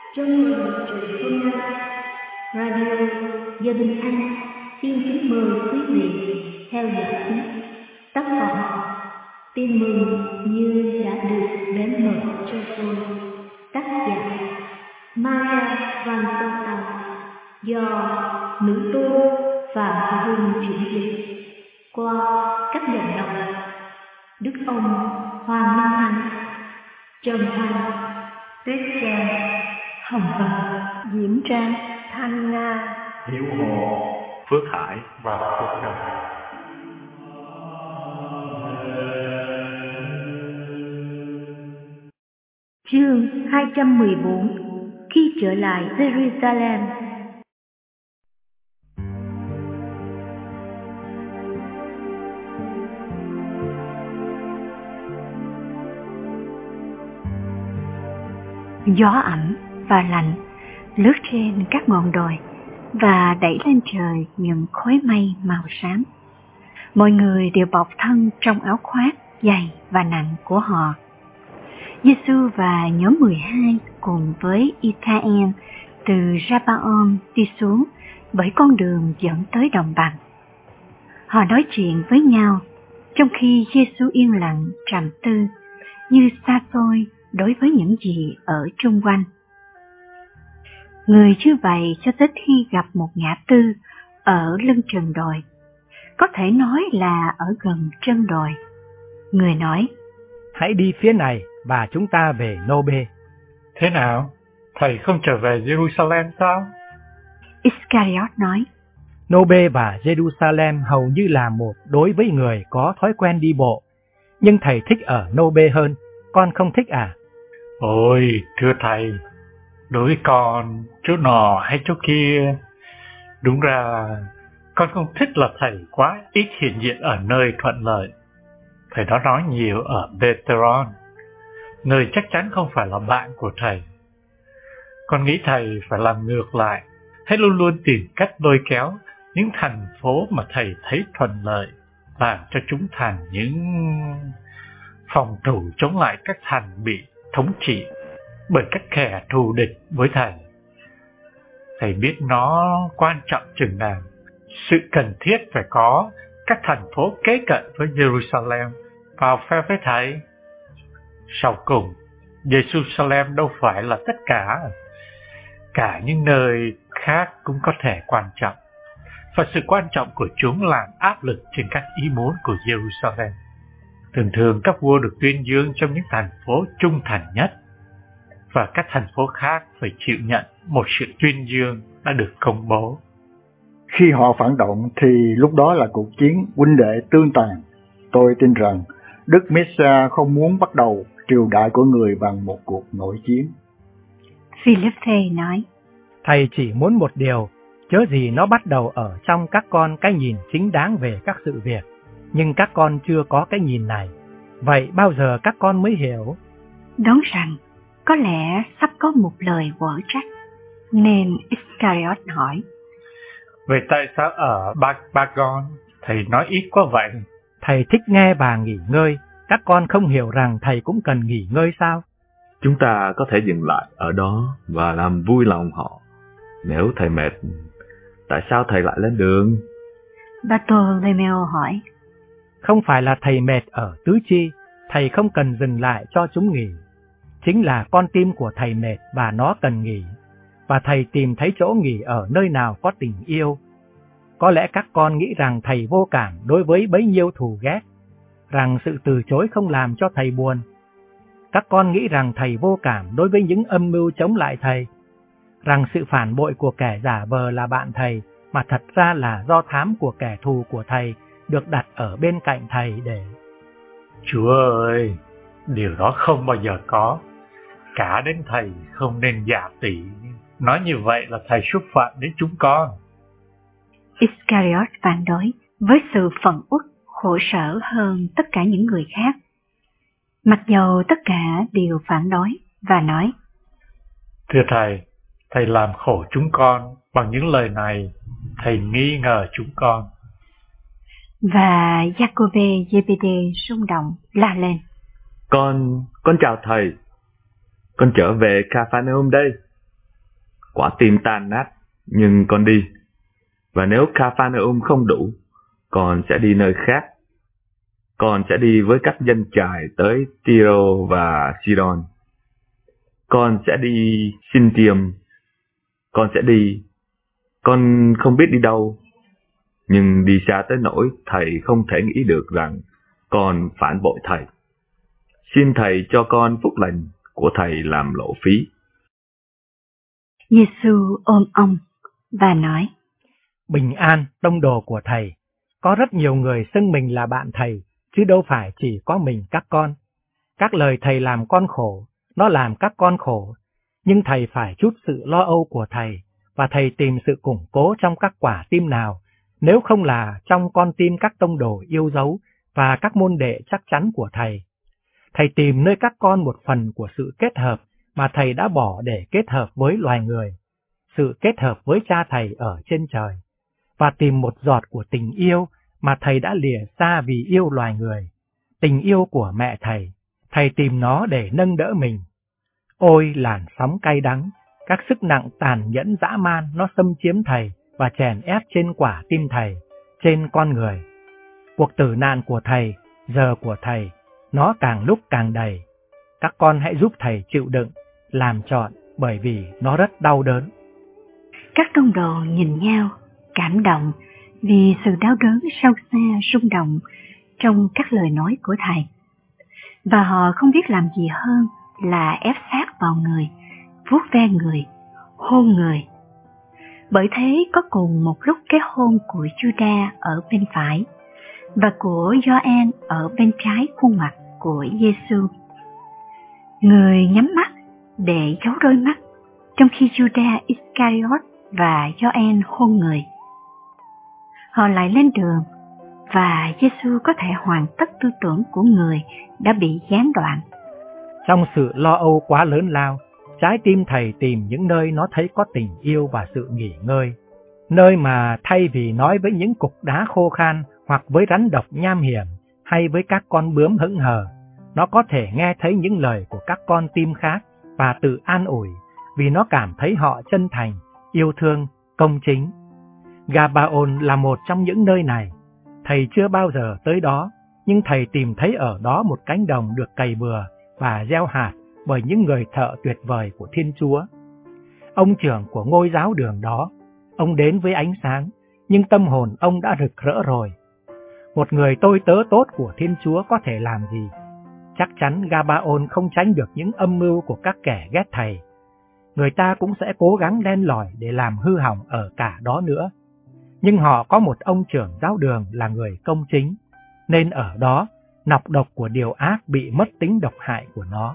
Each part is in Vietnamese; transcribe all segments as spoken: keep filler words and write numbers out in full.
Trong buổi trưa hôm nay, Radio Gia Đình Anh xin kính mời quý vị theo dõi tác phẩm Tin mừng như đã được đến mở cho tôi, tác giả Maria Van Tông, do nữ tu Phạm Thị Hương chuyển dịch qua các giọng đọc Đức ông Hoàng Minh Anh, Trần Thanh, Tuyết Trang, Hồng Vân, Diễm Trang, Thanh Nga, Hiếu Hồ, Phước Hải và Phước Đồng. Chương hai trăm mười bốn. Khi trở lại Jerusalem. Gió ẩm và lạnh lướt trên các ngọn đồi và đẩy lên trời những khói mây màu xám. Mọi người đều bọc thân trong áo khoác dày và nặng của họ. Giê-xu và nhóm mười hai cùng với Ithaen từ Gabaon đi xuống bởi con đường dẫn tới đồng bằng. Họ nói chuyện với nhau trong khi Giê-xu yên lặng trầm tư, như xa xôi đối với những gì ở chung quanh. Người như vậy cho tới khi gặp một ngã tư ở lưng chừng đồi, có thể nói là ở gần chân đồi. Người nói: hãy đi phía này và chúng ta về Nô-bê. Thế nào? Thầy không trở về Jerusalem sao? Iscariot nói: Nô-bê và Jerusalem hầu như là một đối với người có thói quen đi bộ, nhưng thầy thích ở Nô-bê hơn, con không thích à? Ôi, thưa thầy, đối với con, chỗ nọ hay chỗ kia, đúng ra con không thích là thầy quá ít hiện diện ở nơi thuận lợi. Thầy đó nói nhiều ở Bethron, nơi chắc chắn không phải là bạn của thầy. Con nghĩ thầy phải làm ngược lại, hãy luôn luôn tìm cách lôi kéo những thành phố mà thầy thấy thuận lợi, làm cho chúng thành những phòng thủ chống lại các thành bị thống trị bởi các kẻ thù địch với thầy. Thầy biết nó quan trọng chừng nào, sự cần thiết phải có các thành phố kế cận với Jerusalem vào phe với thầy. Sau cùng, Jerusalem đâu phải là tất cả. Cả những nơi khác cũng có thể quan trọng, và sự quan trọng của chúng làm áp lực trên các ý muốn của Jerusalem. Thường thường các vua được tuyên dương trong những thành phố trung thành nhất, và các thành phố khác phải chịu nhận một sự tuyên dương đã được công bố. Khi họ phản động thì lúc đó là cuộc chiến huynh đệ tương tàn. Tôi tin rằng Đức Messiah không muốn bắt đầu triều đại của người bằng một cuộc nội chiến. Philippe nói: thầy chỉ muốn một điều, chớ gì nó bắt đầu ở trong các con cái nhìn chính đáng về các sự việc. Nhưng các con chưa có cái nhìn này, vậy bao giờ các con mới hiểu? Đoán rằng có lẽ sắp có một lời quở trách, nên Iscariot hỏi: vậy tại sao ở Bagon thầy nói ít quá vậy? Thầy thích nghe bà nghỉ ngơi, các con không hiểu rằng thầy cũng cần nghỉ ngơi sao? Chúng ta có thể dừng lại ở đó và làm vui lòng họ. Nếu thầy mệt, tại sao thầy lại lên đường? Bartolomeo hỏi: không phải là thầy mệt ở tứ chi, thầy không cần dừng lại cho chúng nghỉ. Chính là con tim của thầy mệt và nó cần nghỉ, và thầy tìm thấy chỗ nghỉ ở nơi nào có tình yêu. Có lẽ các con nghĩ rằng thầy vô cảm đối với bấy nhiêu thù ghét, rằng sự từ chối không làm cho thầy buồn. Các con nghĩ rằng thầy vô cảm đối với những âm mưu chống lại thầy, rằng sự phản bội của kẻ giả vờ là bạn thầy mà thật ra là do thám của kẻ thù của thầy được đặt ở bên cạnh thầy để... Chúa ơi, điều đó không bao giờ có. Cả đến thầy không nên giả tỷ. Nói như vậy là thầy xúc phạm đến chúng con. Iscariot phản đối với sự phẫn uất, khổ sở hơn tất cả những người khác. Mặc dầu tất cả đều phản đối và nói: thưa thầy, thầy làm khổ chúng con bằng những lời này, thầy nghi ngờ chúng con. Và Jacobe Zebede rung động la lên: Con, con chào thầy. Con trở về Capharnaum đây. quả tim tan nát, nhưng con đi. Và nếu Capharnaum không đủ, con sẽ đi nơi khác. Con sẽ đi với các dân trại tới Tyro và Sidon. Con sẽ đi Sintium. Con sẽ đi. Con không biết đi đâu, nhưng đi xa tới nỗi thầy không thể nghĩ được rằng con phản bội thầy. Xin thầy cho con phúc lành của thầy làm lộ phí. Giê-xu ôm ông và nói: Bình an, tông đồ của thầy. Có rất nhiều người xưng mình là bạn thầy, chứ đâu phải chỉ có mình các con. Các lời thầy làm con khổ, nó làm các con khổ. Nhưng thầy phải chút sự lo âu của thầy, và thầy tìm sự củng cố trong các quả tim nào, nếu không là trong con tim các tông đồ yêu dấu và các môn đệ chắc chắn của thầy. Thầy tìm nơi các con một phần của sự kết hợp mà thầy đã bỏ để kết hợp với loài người, sự kết hợp với cha thầy ở trên trời, và tìm một giọt của tình yêu mà thầy đã lìa xa vì yêu loài người, tình yêu của mẹ thầy. Thầy tìm nó để nâng đỡ mình. Ôi làn sóng cay đắng, các sức nặng tàn nhẫn dã man nó xâm chiếm thầy và chèn ép trên quả tim thầy, trên con người. Cuộc tử nạn của thầy, giờ của thầy, nó càng lúc càng đầy. Các con hãy giúp thầy chịu đựng, làm trọn, bởi vì nó rất đau đớn. Các tông đồ nhìn nhau, cảm động vì sự đau đớn sâu xa rung động trong các lời nói của thầy. Và họ không biết làm gì hơn là ép sát vào người, vuốt ve người, hôn người. Bởi thế có cùng một lúc cái hôn của Judas ở bên phải và của Gioan ở bên trái khuôn mặt của Giê-xu. Người nhắm mắt để giấu đôi mắt, trong khi Judas Iscariot và Gioan hôn người. Họ lại lên đường, và Giê-xu có thể hoàn tất tư tưởng của người đã bị gián đoạn. Trong sự lo âu quá lớn lao, trái tim thầy tìm những nơi nó thấy có tình yêu và sự nghỉ ngơi. Nơi mà thay vì nói với những cục đá khô khan hoặc với rắn độc nham hiểm hay với các con bướm hững hờ, nó có thể nghe thấy những lời của các con tim khác và tự an ủi vì nó cảm thấy họ chân thành, yêu thương, công chính. Gabaon là một trong những nơi này. Thầy chưa bao giờ tới đó, nhưng thầy tìm thấy ở đó một cánh đồng được cày bừa và gieo hạt bởi những người thợ tuyệt vời của Thiên Chúa. Ông trưởng của ngôi giáo đường đó, ông đến với ánh sáng, nhưng tâm hồn ông đã rực rỡ rồi. Một người tôi tớ tốt của Thiên Chúa có thể làm gì? Chắc chắn Gabaon không tránh được những âm mưu của các kẻ ghét thầy. Người ta cũng sẽ cố gắng len lỏi để làm hư hỏng ở cả đó nữa. Nhưng họ có một ông trưởng giáo đường là người công chính, nên ở đó nọc độc của điều ác bị mất tính độc hại của nó.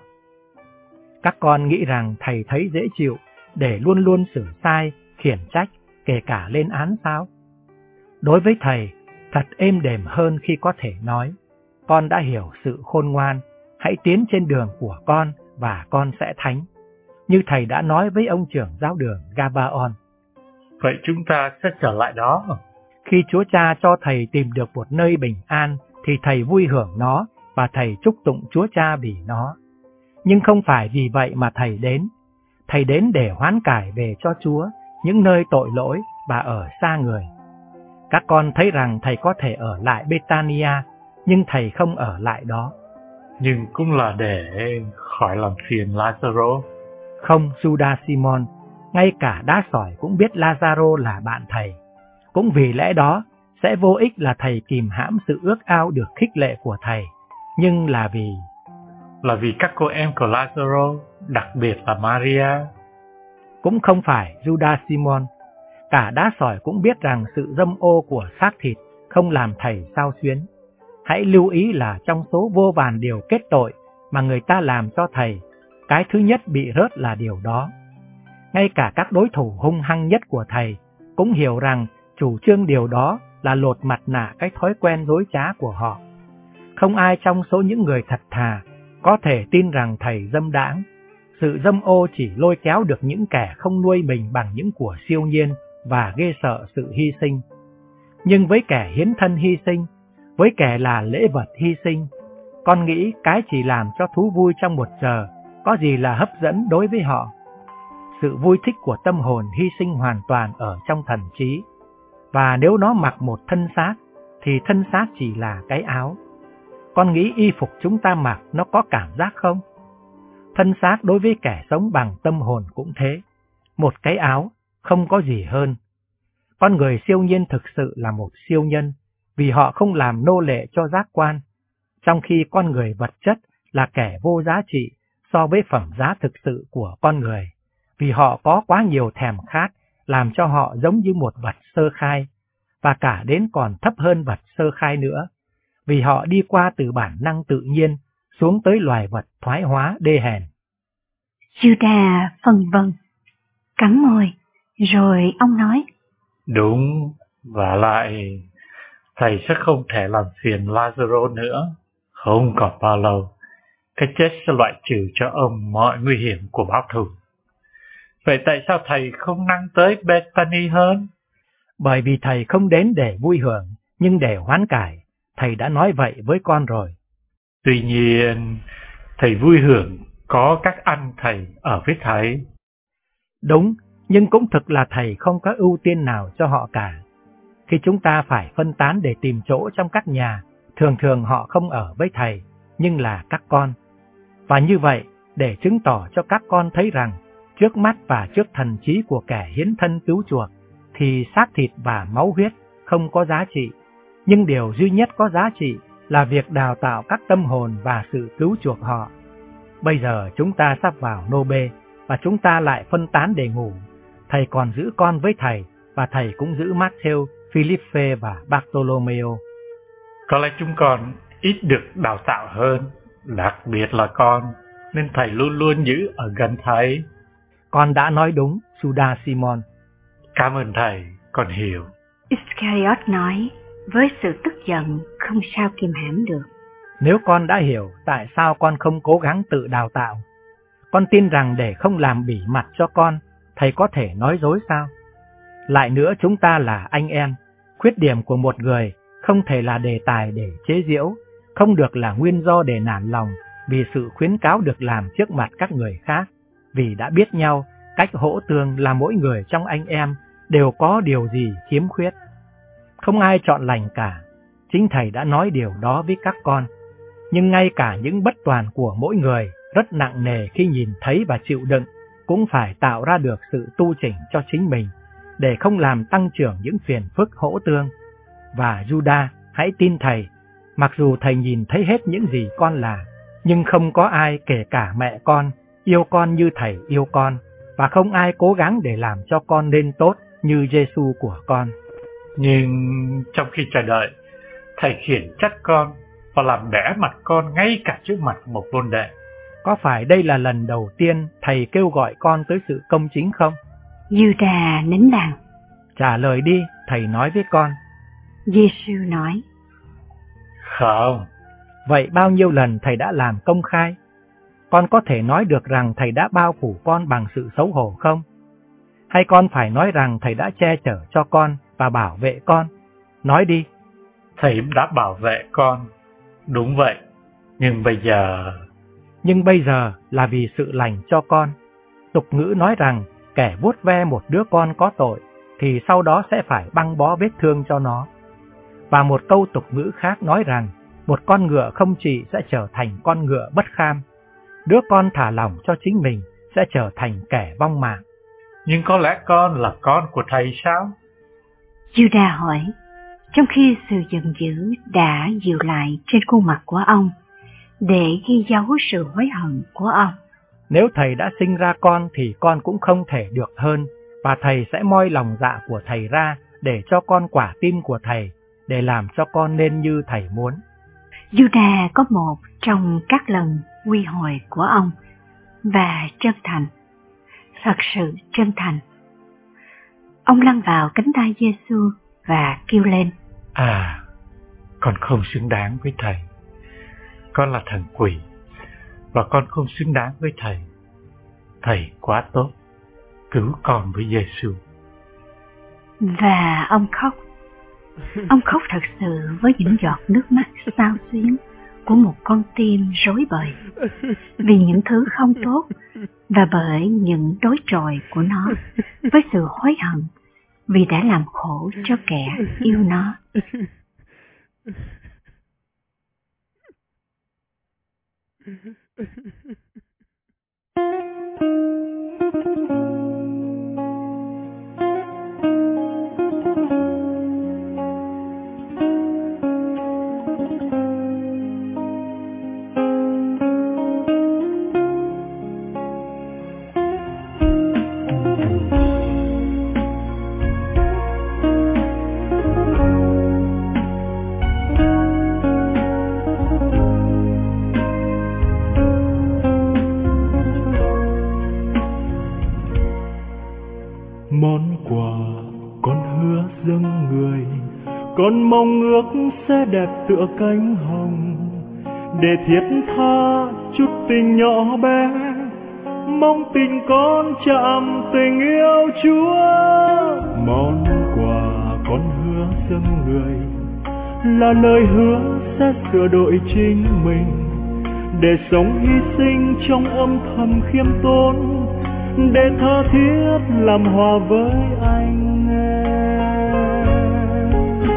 Các con nghĩ rằng thầy thấy dễ chịu để luôn luôn xử sai, khiển trách, kể cả lên án sao? Đối với thầy, thật êm đềm hơn khi có thể nói: con đã hiểu sự khôn ngoan, hãy tiến trên đường của con và con sẽ thánh. Như thầy đã nói với ông trưởng giáo đường Gabaon. Vậy chúng ta sẽ trở lại đó. Khi Chúa Cha cho thầy tìm được một nơi bình an, thì thầy vui hưởng nó và thầy chúc tụng Chúa Cha vì nó. Nhưng không phải vì vậy mà thầy đến. Thầy đến để hoán cải về cho Chúa những nơi tội lỗi và ở xa người. Các con thấy rằng thầy có thể ở lại Bethania, nhưng thầy không ở lại đó. Nhưng cũng là để khỏi làm phiền Lazaro. Không, Judas Simon, ngay cả đá sỏi cũng biết Lazaro là bạn thầy. Cũng vì lẽ đó, sẽ vô ích là thầy kìm hãm sự ước ao được khích lệ của thầy, nhưng là vì... Là vì các cô em của Lazaro, đặc biệt là Maria. Cũng không phải Judas Simon. Cả đá sỏi cũng biết rằng sự dâm ô của xác thịt không làm thầy xao xuyến. Hãy lưu ý là trong số vô vàn điều kết tội mà người ta làm cho thầy, cái thứ nhất bị rớt là điều đó. Ngay cả các đối thủ hung hăng nhất của thầy cũng hiểu rằng chủ trương điều đó là lột mặt nạ cái thói quen dối trá của họ. Không ai trong số những người thật thà có thể tin rằng thầy dâm đãng. Sự dâm ô chỉ lôi kéo được những kẻ không nuôi mình bằng những của siêu nhiên và ghê sợ sự hy sinh. Nhưng với kẻ hiến thân hy sinh, với kẻ là lễ vật hy sinh, con nghĩ cái chỉ làm cho thú vui trong một giờ có gì là hấp dẫn đối với họ. Sự vui thích của tâm hồn hy sinh hoàn toàn ở trong thần trí, và nếu nó mặc một thân xác, thì thân xác chỉ là cái áo. Con nghĩ y phục chúng ta mặc nó có cảm giác không? Thân xác đối với kẻ sống bằng tâm hồn cũng thế, một cái áo, không có gì hơn. Con người siêu nhiên thực sự là một siêu nhân, vì họ không làm nô lệ cho giác quan, trong khi con người vật chất là kẻ vô giá trị so với phẩm giá thực sự của con người, vì họ có quá nhiều thèm khát làm cho họ giống như một vật sơ khai, và cả đến còn thấp hơn vật sơ khai nữa, vì họ đi qua từ bản năng tự nhiên xuống tới loài vật thoái hóa đê hèn. Judah phân vân, cắn môi, rồi ông nói: Đúng, và lại thầy sẽ không thể làm phiền Lazaro nữa. Không còn bao lâu, cái chết sẽ loại trừ cho ông mọi nguy hiểm của báo thù. Vậy tại sao thầy không năng tới Bethany hơn? Bởi vì thầy không đến để vui hưởng, nhưng để hoán cải. Thầy đã nói vậy với con rồi. Tuy nhiên, thầy vui hưởng có các anh thầy ở với thầy. Đúng, nhưng cũng thực là thầy không có ưu tiên nào cho họ cả. Khi chúng ta phải phân tán để tìm chỗ trong các nhà, thường thường họ không ở với thầy, nhưng là các con. Và như vậy, để chứng tỏ cho các con thấy rằng, trước mắt và trước thần trí của kẻ hiến thân cứu chuộc, thì xác thịt và máu huyết không có giá trị, nhưng điều duy nhất có giá trị là việc đào tạo các tâm hồn và sự cứu chuộc họ. Bây giờ chúng ta sắp vào nô bê, và chúng ta lại phân tán để ngủ. Thầy còn giữ con với thầy, và thầy cũng giữ Matthew, Philippe và Bartolomeo. Có lẽ chúng con ít được đào tạo hơn, đặc biệt là con, nên thầy luôn luôn giữ ở gần thầy. Con đã nói đúng, Judas Simon. Cảm ơn thầy, con hiểu. Iscariot nói với sự tức giận không sao kìm hãm được. Nếu con đã hiểu, tại sao con không cố gắng tự đào tạo? Con tin rằng để không làm bỉ mặt cho con, thầy có thể nói dối sao? Lại nữa, chúng ta là anh em. Khuyết điểm của một người không thể là đề tài để chế giễu, không được là nguyên do để nản lòng vì sự khuyến cáo được làm trước mặt các người khác. Vì đã biết nhau, cách hỗ tương là mỗi người trong anh em đều có điều gì khiếm khuyết. Không ai chọn lành cả, chính thầy đã nói điều đó với các con. Nhưng ngay cả những bất toàn của mỗi người rất nặng nề khi nhìn thấy và chịu đựng, cũng phải tạo ra được sự tu chỉnh cho chính mình, để không làm tăng trưởng những phiền phức hỗ tương. Và Judah, hãy tin thầy, mặc dù thầy nhìn thấy hết những gì con là, nhưng không có ai, kể cả mẹ con, yêu con như thầy yêu con, và không ai cố gắng để làm cho con nên tốt như Giêsu của con. Nhưng trong khi chờ đợi, thầy khiển trách con và làm bẽ mặt con ngay cả trước mặt một môn đệ. Có phải đây là lần đầu tiên thầy kêu gọi con tới sự công chính không? Judah nín lặng. Trả lời đi, thầy nói với con. Giêsu nói. Không. Vậy bao nhiêu lần thầy đã làm công khai? Con có thể nói được rằng thầy đã bao phủ con bằng sự xấu hổ không? Hay con phải nói rằng thầy đã che chở cho con và bảo vệ con? Nói đi. Thầy đã bảo vệ con. Đúng vậy. Nhưng bây giờ... Nhưng bây giờ là vì sự lành cho con. Tục ngữ nói rằng kẻ vuốt ve một đứa con có tội thì sau đó sẽ phải băng bó vết thương cho nó. Và một câu tục ngữ khác nói rằng một con ngựa không trị sẽ trở thành con ngựa bất kham. Đứa con thả lỏng cho chính mình sẽ trở thành kẻ vong mạng. Nhưng có lẽ con là con của thầy sao? Judah hỏi, trong khi sự giận dữ đã dịu lại trên khuôn mặt của ông, để ghi dấu sự hối hận của ông. Nếu thầy đã sinh ra con thì con cũng không thể được hơn, và thầy sẽ moi lòng dạ của thầy ra để cho con quả tim của thầy, để làm cho con nên như thầy muốn. Judah có một trong các lần quy hồi của ông, và chân thành, thật sự chân thành. Ông lăn vào cánh tay Giêsu và kêu lên: À, con không xứng đáng với thầy. Con là thằng quỷ, và con không xứng đáng với thầy. Thầy quá tốt, cứu con với Giêsu. Và ông khóc. Ông khóc thật sự với những giọt nước mắt xao xuyến, của một con tim rối bời vì những thứ không tốt và bởi những đối trọi của nó với sự hối hận vì đã làm khổ cho kẻ yêu nó. Món quà con hứa dâng người, con mong ước sẽ đẹp tựa cánh hồng, để thiết tha chút tình nhỏ bé, mong tình con chạm tình yêu Chúa. Món quà con hứa dâng người là lời hứa sẽ sửa đổi chính mình, để sống hy sinh trong âm thầm khiêm tốn, để tha thiết làm hòa với anh em.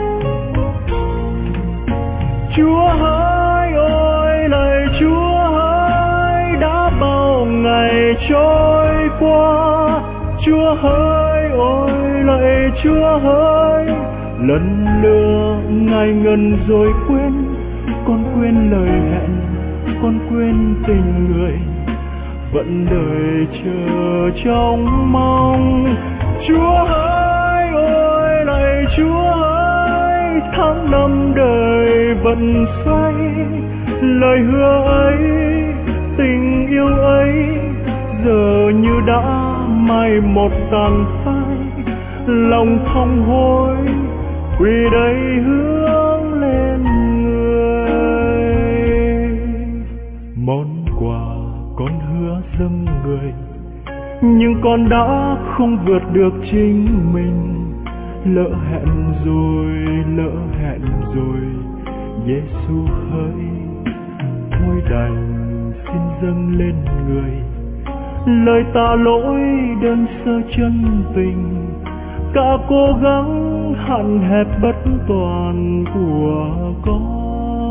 Chúa hỡi ơi lạy Chúa hỡi, đã bao ngày trôi qua. Chúa hỡi ôi lạy Chúa hỡi, lần lừa Ngài ngần rồi quên. Con quên lời hẹn, con quên tình người, vẫn đợi chờ trong mong. Chúa hỡi ôi lạy Chúa hỡi, tháng năm đời vẫn xoay. Lời hứa ấy, tình yêu ấy, giờ như đã mai một tàn phai. Lòng thông hối quỳ đây hướng lên người. Món quà con hứa dâng người, nhưng con đã không vượt được chính mình. Lỡ hẹn rồi, lỡ hẹn rồi, Giêsu hỡi, thôi đành xin dâng lên người. Lời tạ lỗi đơn sơ chân tình, cả cố gắng hạn hẹp bất toàn của con.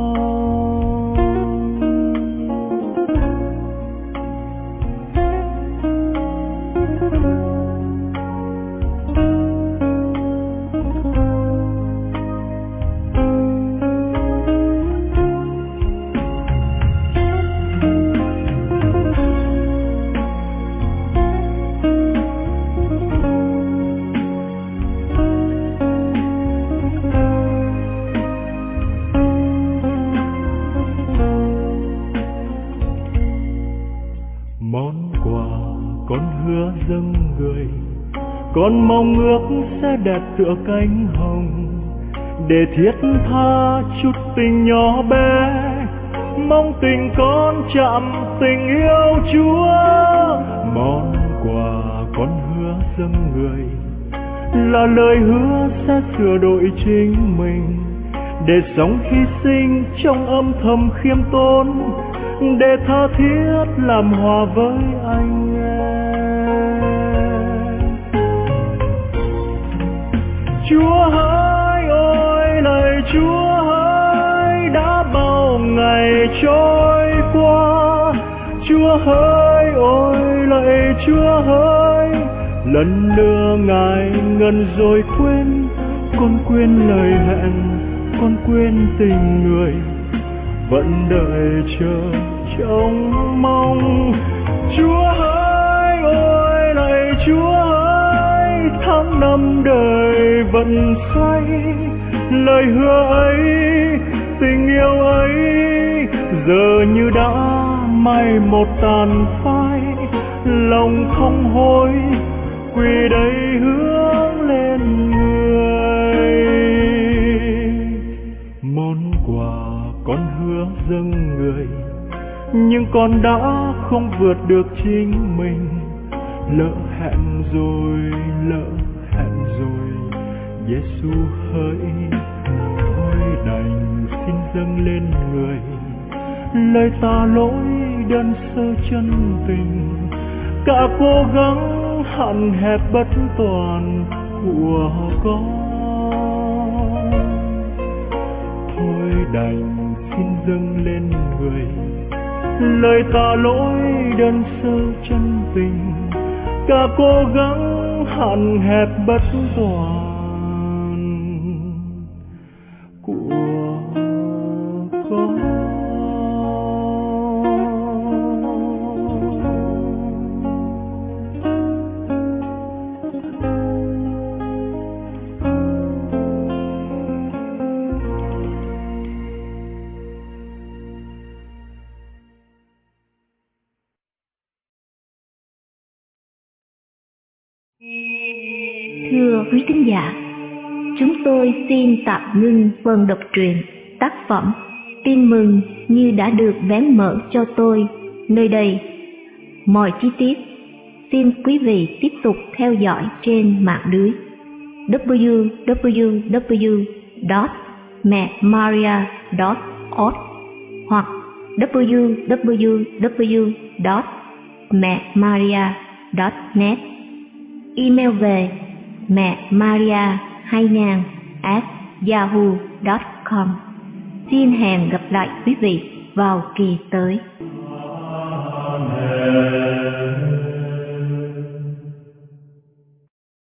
Con mong ước sẽ đẹp tựa cánh hồng, để thiết tha chút tình nhỏ bé, mong tình con chạm tình yêu Chúa. Món quà con hứa dâng người là lời hứa sẽ sửa đổi chính mình, để sống hy sinh trong âm thầm khiêm tốn, để tha thiết làm hòa với anh em. Chúa hỡi ôi lạy Chúa hỡi, đã bao ngày trôi qua. Chúa hỡi ôi lạy Chúa hỡi, lần lừa Ngài ngần rồi quên. Con quên lời hẹn, con quên tình người, vẫn đợi chờ trong mong. Chúa hỡi ôi lạy Chúa hỡi, tháng năm đời vẫn xoay. Lời hứa ấy, tình yêu ấy, giờ như đã mai một tàn phai. Lòng không hối quỳ đây hướng lên người. Món quà con hứa dâng người, nhưng con đã không vượt được chính mình. Lỡ hẹn rồi, lỡ hẹn rồi, Giêsu hỡi, thôi đành xin dâng lên người. lời tạ lỗi đơn sơ chân tình, cả cố gắng hạn hẹp bất toàn của con. Thôi đành xin dâng lên người lời tạ lỗi đơn sơ chân tình, cả cố gắng hạn hẹp bất toàn của con. Thưa quý thính giả, chúng tôi xin tạm ngưng phần đọc truyện tác phẩm Tin mừng như đã được vén mở cho tôi nơi đây. Mọi chi tiết xin quý vị tiếp tục theo dõi trên mạng lưới w w w chấm mẹ maria chấm org hoặc w w w chấm mẹ maria chấm net. Email về mẹ maria hai nghìn at yahoo chấm com. Xin hẹn gặp lại quý vị vào kỳ tới.